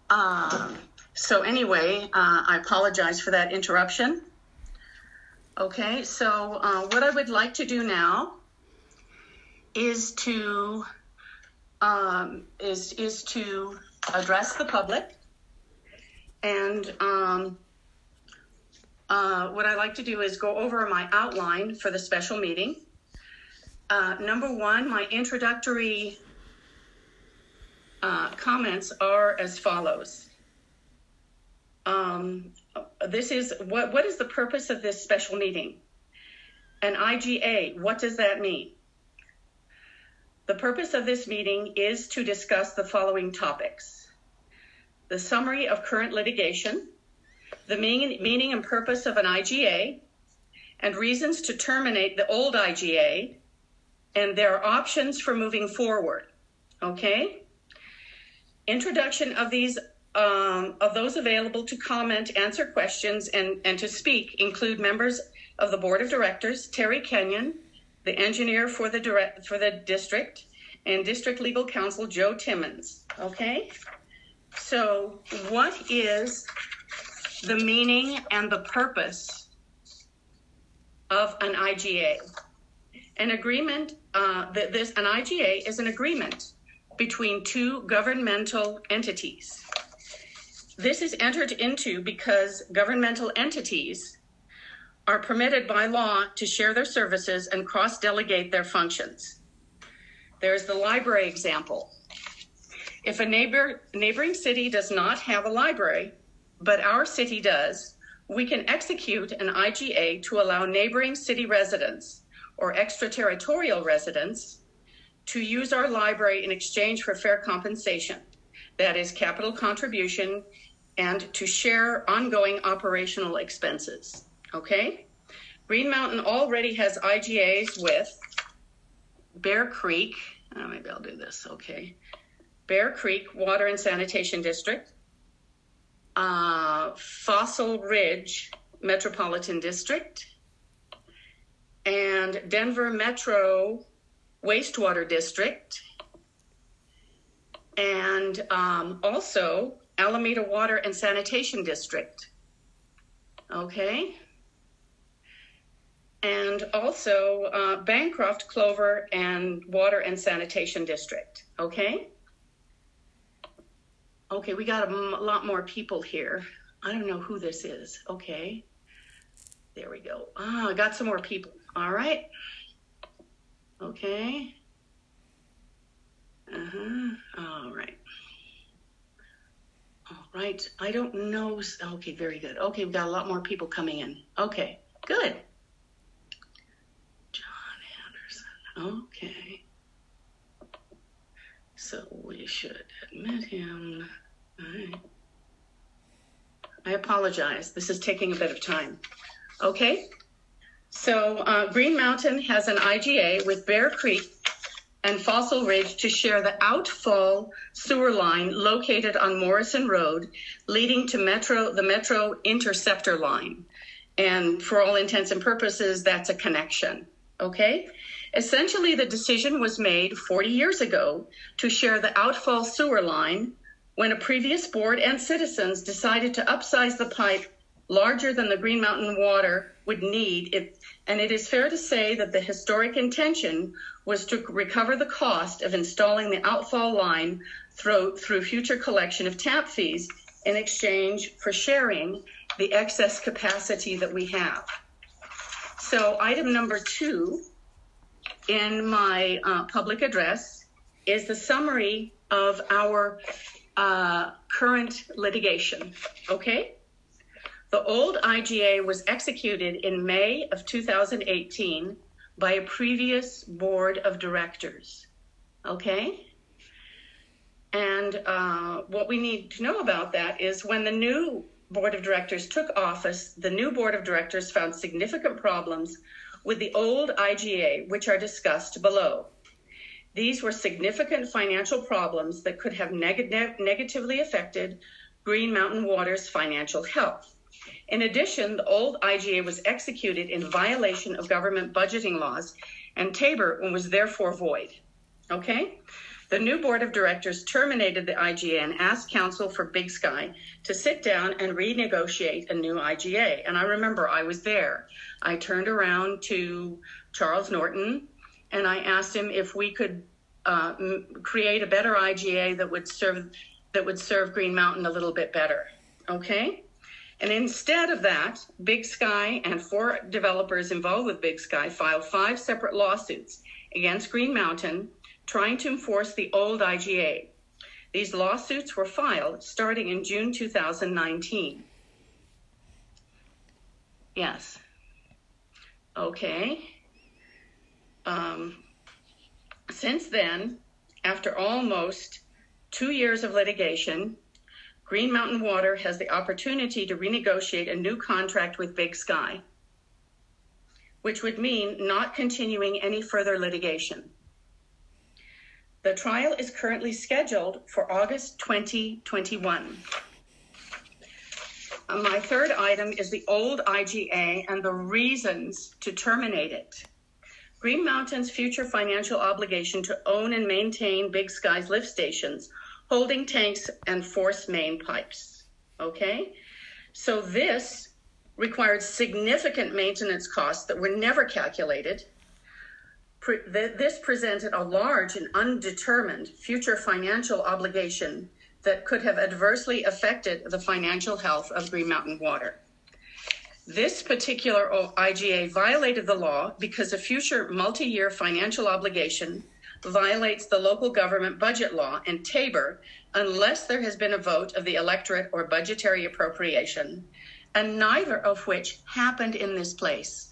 So anyway, I apologize for that interruption. Okay, so what I would like to do now is to address the public, and what I like to do is go over my outline for the special meeting. Number one, my introductory comments are as follows. This is what is the purpose of this special meeting? An IGA, what does that mean? The purpose of this meeting is to discuss the following topics: the summary of current litigation, the meaning and purpose of an IGA, and reasons to terminate the old IGA, and their options for moving forward. Okay? Introduction of these of those available to comment, answer questions, and to speak include members of the Board of Directors, Terry Kenyon, the engineer for the district, and District Legal Counsel Joe Timmons. Okay? So what is the meaning and the purpose of an IGA? An agreement, an IGA is an agreement between two governmental entities. This is entered into because governmental entities are permitted by law to share their services and cross-delegate their functions. There's the library example. If a neighboring city does not have a library, but our city does, we can execute an IGA to allow neighboring city residents or extraterritorial residents to use our library in exchange for fair compensation, that is capital contribution, and to share ongoing operational expenses. Okay? Green Mountain already has IGAs with Bear Creek, maybe I'll do this, okay. Bear Creek Water and Sanitation District, Fossil Ridge Metropolitan District, and Denver Metro Wastewater District, and also Alameda Water and Sanitation District. Okay. And also Bancroft, Clover, and Water and Sanitation District. Okay. Okay, we got a lot more people here. I don't know who this is. Okay. There we go. I got some more people. All right. Okay. All right. All right. I don't know. Okay, very good. Okay, we've got a lot more people coming in. Okay, good. John Anderson. Okay. So we should admit him. All right. I apologize. This is taking a bit of time. Okay. So Green Mountain has an IGA with Bear Creek and Fossil Ridge to share the outfall sewer line located on Morrison Road, leading to the Metro Interceptor line. And for all intents and purposes, that's a connection. Okay? Essentially, the decision was made 40 years ago to share the outfall sewer line when a previous board and citizens decided to upsize the pipe larger than the Green Mountain Water would need it. And it is fair to say that the historic intention was to recover the cost of installing the outfall line through future collection of tap fees in exchange for sharing the excess capacity that we have. So item number 2 in my public address is the summary of our current litigation, okay? The old IGA was executed in May of 2018 by a previous board of directors, okay? And what we need to know about that is when the new board of directors took office, the new board of directors found significant problems with the old IGA, which are discussed below. These were significant financial problems that could have negatively affected Green Mountain Water's financial health. In addition, the old IGA was executed in violation of government budgeting laws, and Tabor was therefore void. Okay? The new board of directors terminated the IGA and asked council for Big Sky to sit down and renegotiate a new IGA. And I remember I was there. I turned around to Charles Norton and I asked him if we could create a better IGA that would serve Green Mountain a little bit better. Okay? And instead of that, Big Sky and 4 developers involved with Big Sky filed 5 separate lawsuits against Green Mountain, trying to enforce the old IGA. These lawsuits were filed starting in June 2019. Yes. Okay. Since then, after almost 2 years of litigation, Green Mountain Water has the opportunity to renegotiate a new contract with Big Sky, which would mean not continuing any further litigation. The trial is currently scheduled for August 2021. My third item is the old IGA and the reasons to terminate it. Green Mountain's future financial obligation to own and maintain Big Sky's lift stations, holding tanks, and force main pipes. Okay? So this required significant maintenance costs that were never calculated. This presented a large and undetermined future financial obligation that could have adversely affected the financial health of Green Mountain Water. This particular IGA violated the law because a future multi-year financial obligation violates the local government budget law in Tabor unless there has been a vote of the electorate or budgetary appropriation, and neither of which happened in this place.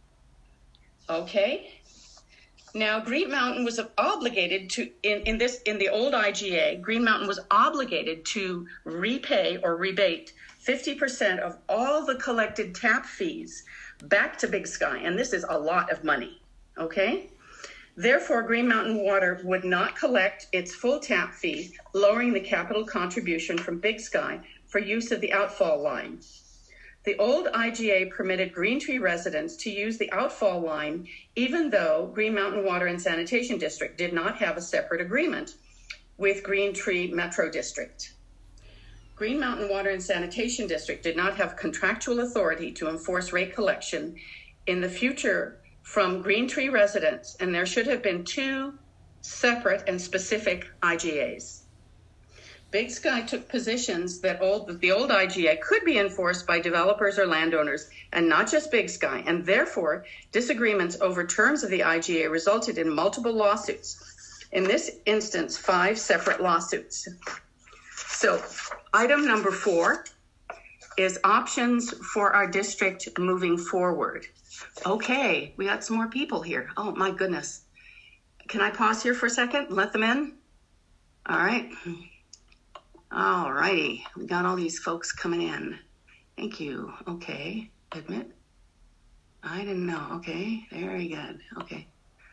Okay? Now, Green Mountain was obligated to, in the old IGA, Green Mountain was obligated to repay or rebate 50% of all the collected tap fees back to Big Sky, and this is a lot of money, okay? Therefore, Green Mountain Water would not collect its full tap fee, lowering the capital contribution from Big Sky for use of the outfall line. The old IGA permitted Green Tree residents to use the outfall line, even though Green Mountain Water and Sanitation District did not have a separate agreement with Green Tree Metro District. Green Mountain Water and Sanitation District did not have contractual authority to enforce rate collection in the future from Green Tree residents, and there should have been 2 separate and specific IGAs. Big Sky took positions that the old IGA could be enforced by developers or landowners and not just Big Sky, and therefore disagreements over terms of the IGA resulted in multiple lawsuits. In this instance, 5 separate lawsuits. So item number 4 is options for our district moving forward. Okay, we got some more people here. Oh my goodness. Can I pause here for a second and let them in? All right. All righty. We got all these folks coming in. Thank you. Okay. Admit. I didn't know. Okay. Very good. Okay.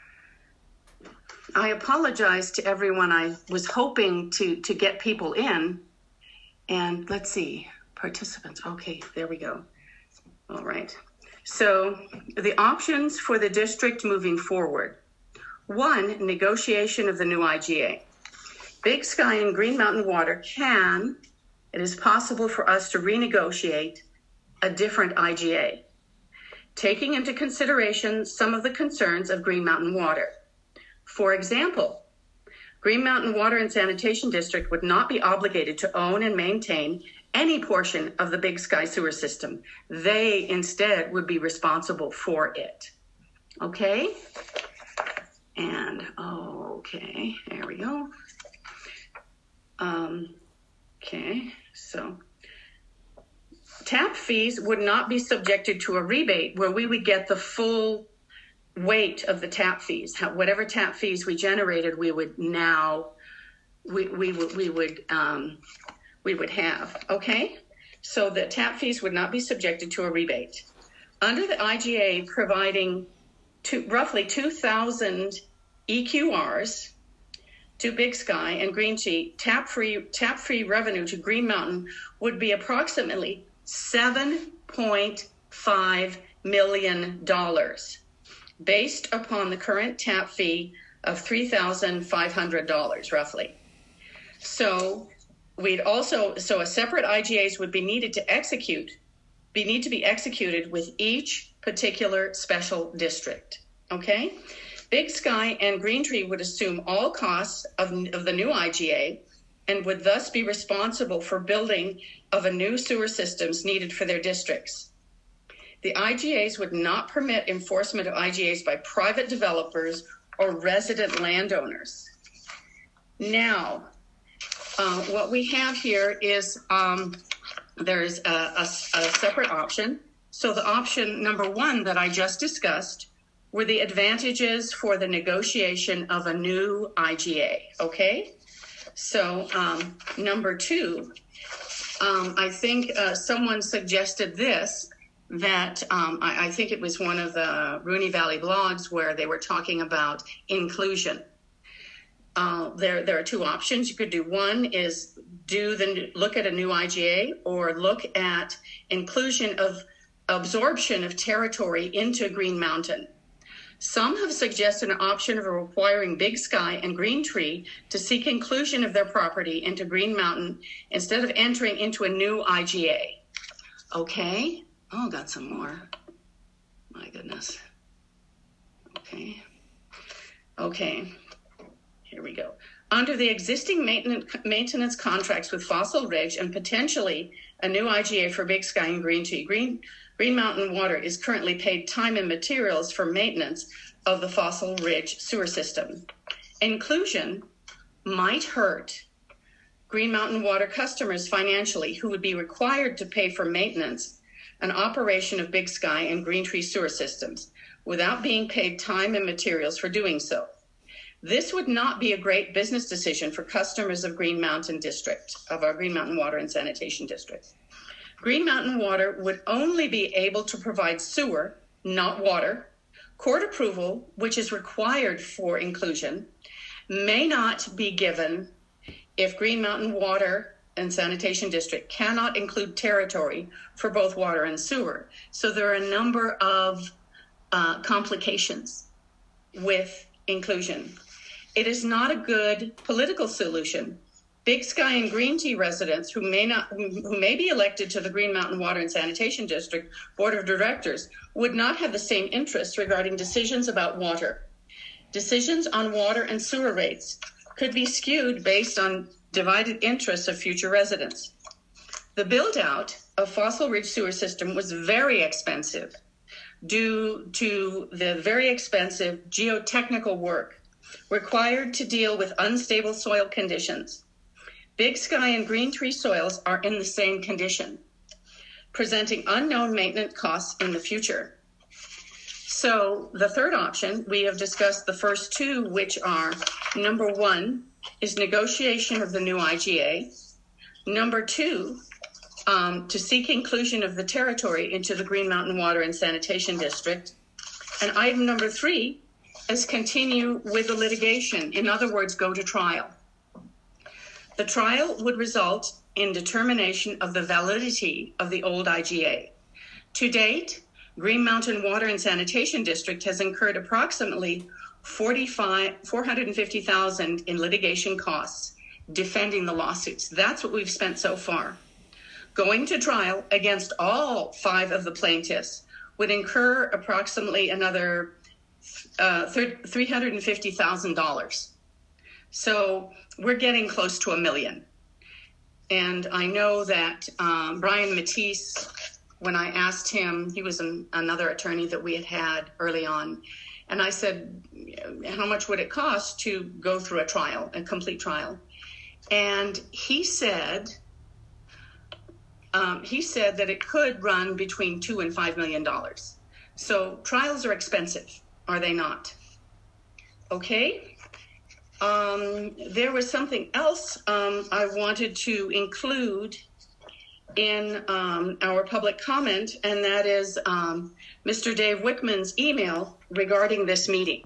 I apologize to everyone. I was hoping to get people in. And let's see. Participants. Okay. There we go. All right. So the options for the district moving forward. 1, negotiation of the new IGA. Big Sky and Green Mountain Water it is possible for us to renegotiate a different IGA, taking into consideration some of the concerns of Green Mountain Water. For example, Green Mountain Water and Sanitation District would not be obligated to own and maintain any portion of the Big Sky sewer system. They instead would be responsible for it. Okay? And, okay, there we go. Okay, so tap fees would not be subjected to a rebate where we would get the full weight of the tap fees. Whatever tap fees we generated, we would have. Okay, so the tap fees would not be subjected to a rebate. Under the IGA providing roughly 2,000 EQRs to Big Sky and Green Tree, tap-free revenue to Green Mountain would be approximately $7.5 million based upon the current tap fee of $3,500 roughly. So a separate IGAs would be needed to be executed with each particular special district. Okay? Big Sky and Green Tree would assume all costs of the new IGA and would thus be responsible for building of a new sewer systems needed for their districts. The IGAs would not permit enforcement of IGAs by private developers or resident landowners. Now, what we have here is there's a separate option. So the option number one that I just discussed were the advantages for the negotiation of a new IGA, okay? So number two, I think someone suggested this, that I think it was one of the Rooney Valley blogs where they were talking about inclusion. There are two options. You could do one is look at a new IGA, or look at inclusion of absorption of territory into Green Mountain. Some have suggested an option of requiring Big Sky and Green Tree to seek inclusion of their property into Green Mountain instead of entering into a new IGA. Okay. Oh, got some more. My goodness. Okay. Here we go. Under the existing maintenance contracts with Fossil Ridge and potentially a new IGA for Big Sky and Green Tree, Green Mountain Water is currently paid time and materials for maintenance of the Fossil Ridge sewer system. Inclusion might hurt Green Mountain Water customers financially, who would be required to pay for maintenance and operation of Big Sky and Green Tree sewer systems without being paid time and materials for doing so. This would not be a great business decision for customers of Green Mountain District, of our Green Mountain Water and Sanitation District. Green Mountain Water would only be able to provide sewer, not water. Court approval, which is required for inclusion, may not be given if Green Mountain Water and Sanitation District cannot include territory for both water and sewer. So there are a number of complications with inclusion. It is not a good political solution. Big Sky and Green Tree residents who may be elected to the Green Mountain Water and Sanitation District Board of Directors would not have the same interests regarding decisions about water. Decisions on water and sewer rates could be skewed based on divided interests of future residents. The build-out of Fossil Ridge sewer system was very expensive due to the very expensive geotechnical work required to deal with unstable soil conditions. Big Sky and Green Tree soils are in the same condition, presenting unknown maintenance costs in the future. So the third option, we have discussed the first two, which are, number one is negotiation of the new IGA. Number two, to seek inclusion of the territory into the Green Mountain Water and Sanitation District. And item number three is continue with the litigation. In other words, go to trial. The trial would result in determination of the validity of the old IGA. To date, Green Mountain Water and Sanitation District has incurred approximately $450,000 in litigation costs defending the lawsuits. That's what we've spent so far. Going to trial against all 5 of the plaintiffs would incur approximately another $350,000. So we're getting close to $1 million. And I know that Brian Matisse, when I asked him, he was another attorney that we had early on, and I said, how much would it cost to go through a complete trial? And he said that it could run between $2 and $5 million. So trials are expensive, are they not? Okay. There was something else I wanted to include in our public comment, and that is Mr. Dave Wickman's email regarding this meeting.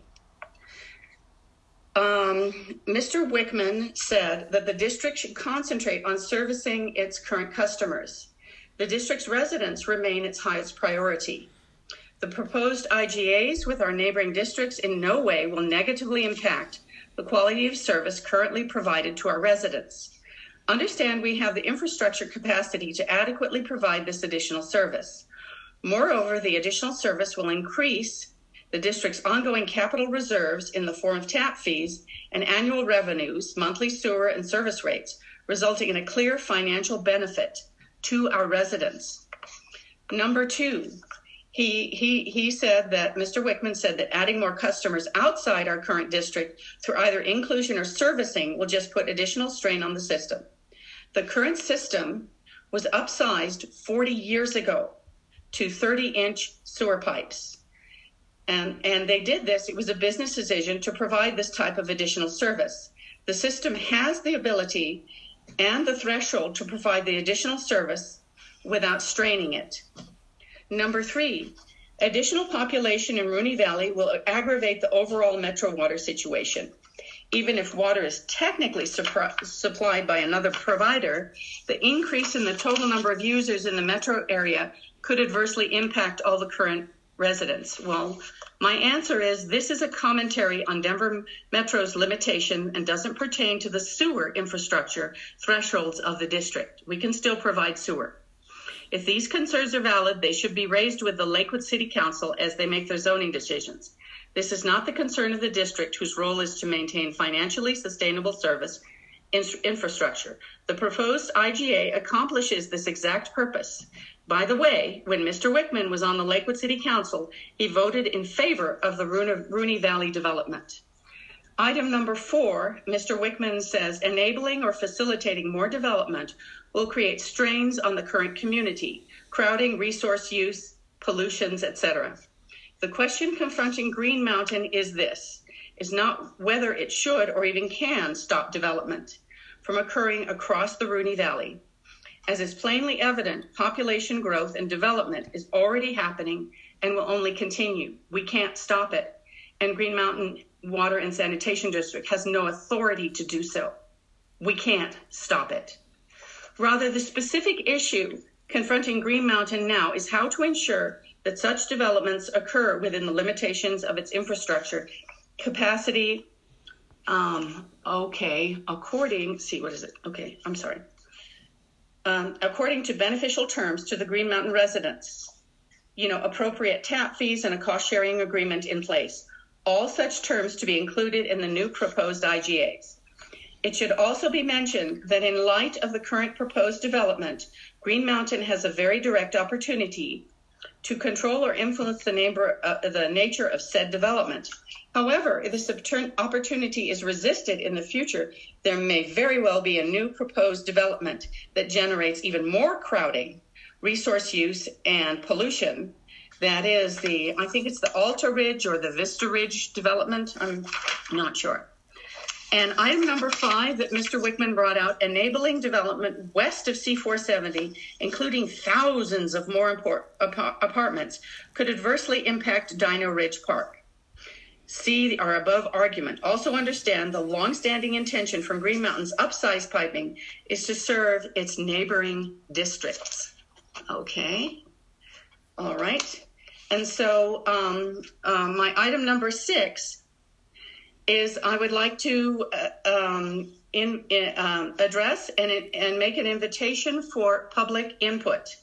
Mr. Wickman said that the district should concentrate on servicing its current customers. The district's residents remain its highest priority. The proposed IGAs with our neighboring districts in no way will negatively impact the quality of service currently provided to our residents. Understand we have the infrastructure capacity to adequately provide this additional service. Moreover, the additional service will increase the district's ongoing capital reserves in the form of tap fees and annual revenues, monthly sewer and service rates, resulting in a clear financial benefit to our residents. Number two, he said that Mr. Wickman said that adding more customers outside our current district through either inclusion or servicing will just put additional strain on the system. The current system was upsized 40 years ago to 30-inch sewer pipes. And they did this. It was a business decision to provide this type of additional service. The system has the ability and the threshold to provide the additional service without straining it. Number three, additional population in Rooney Valley will aggravate the overall metro water situation. Even if water is technically supplied by another provider, the increase in the total number of users in the metro area could adversely impact all the current residents. Well, my answer is this is a commentary on Denver Metro's limitation and doesn't pertain to the sewer infrastructure thresholds of the district. We can still provide sewer. If these concerns are valid, they should be raised with the Lakewood City Council as they make their zoning decisions. This is not the concern of the district, whose role is to maintain financially sustainable service infrastructure. The proposed IGA accomplishes this exact purpose. By the way, when Mr. Wickman was on the Lakewood City Council, he voted in favor of the Rooney Valley development. Item number 4, Mr. Wickman says, enabling or facilitating more development will create strains on the current community, crowding, resource use, pollutions, etc. The question confronting Green Mountain is not whether it should or even can stop development from occurring across the Rooney Valley. As is plainly evident, population growth and development is already happening and will only continue. We can't stop it. And Green Mountain Water and Sanitation District has no authority to do so. We can't stop it. Rather, the specific issue confronting Green Mountain now is how to ensure that such developments occur within the limitations of its infrastructure capacity. According to beneficial terms to the Green Mountain residents, appropriate tap fees and a cost sharing agreement in place. All such terms to be included in the new proposed IGAs. It should also be mentioned that in light of the current proposed development, Green Mountain has a very direct opportunity to control or influence the nature of said development. However, if this opportunity is resisted in the future, there may very well be a new proposed development that generates even more crowding, resource use, and pollution. That is I think it's the Alta Ridge or the Vista Ridge development. I'm not sure. And item number 5 that Mr. Wickman brought out, enabling development west of C-470, including thousands of more apartments, could adversely impact Dino Ridge Park. See our above argument. Also understand the longstanding intention from Green Mountain's upsize piping is to serve its neighboring districts. Okay. All right. And so my item number 6 is I would like to address and make an invitation for public input.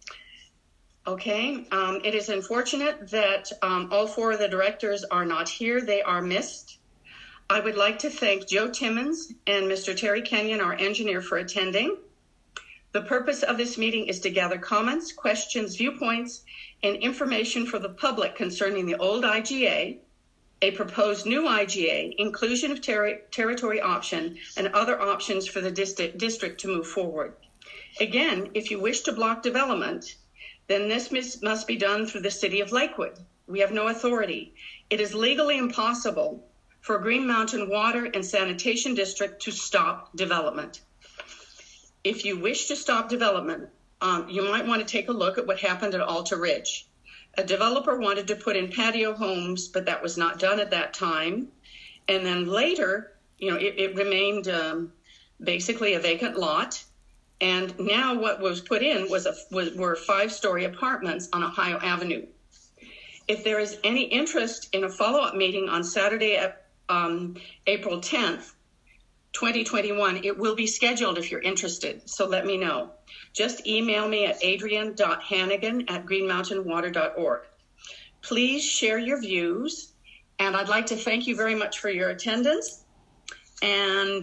Okay, it is unfortunate that all 4 of the directors are not here. They are missed. I would like to thank Joe Timmons and Mr. Terry Kenyon, our engineer, for attending. The purpose of this meeting is to gather comments, questions, viewpoints, and information for the public concerning the old IGA, a proposed new IGA, inclusion of territory option, and other options for the district to move forward. Again, if you wish to block development, then this must be done through the City of Lakewood. We have no authority. It is legally impossible for Green Mountain Water and Sanitation District to stop development. If you wish to stop development, you might want to take a look at what happened at Alta Ridge. A developer wanted to put in patio homes, but that was not done at that time. And then later, it remained basically a vacant lot. And now what was put in were 5-story apartments on Ohio Avenue. if there is any interest in a follow-up meeting on Saturday, April 10th, 2021, it will be scheduled if you're interested. So let me know. Just email me at adrian.hannigan@greenmountainwater.org. Please share your views. And I'd like to thank you very much for your attendance. And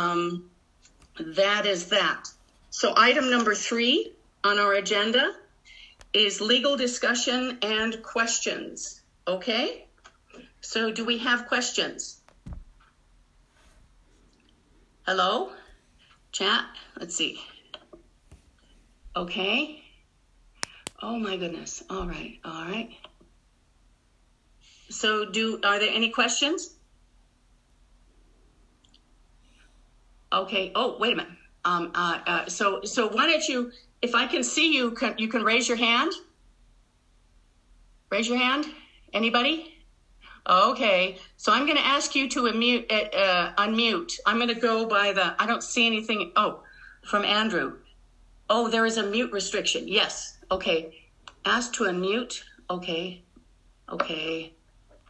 that is that. So item number 3 on our agenda is legal discussion and questions. Okay? So do we have questions? Hello? Chat? Let's see. Okay. Oh my goodness. All right. All right. So are there any questions? Okay. Oh, wait a minute. So why don't you, if I can see you, you can raise your hand. Raise your hand. Anybody? Okay. So I'm going to ask you to unmute. I'm going to go by I don't see anything. Oh, from Andrew. Oh, there is a mute restriction. Yes. Okay. Ask to unmute. Okay. Okay.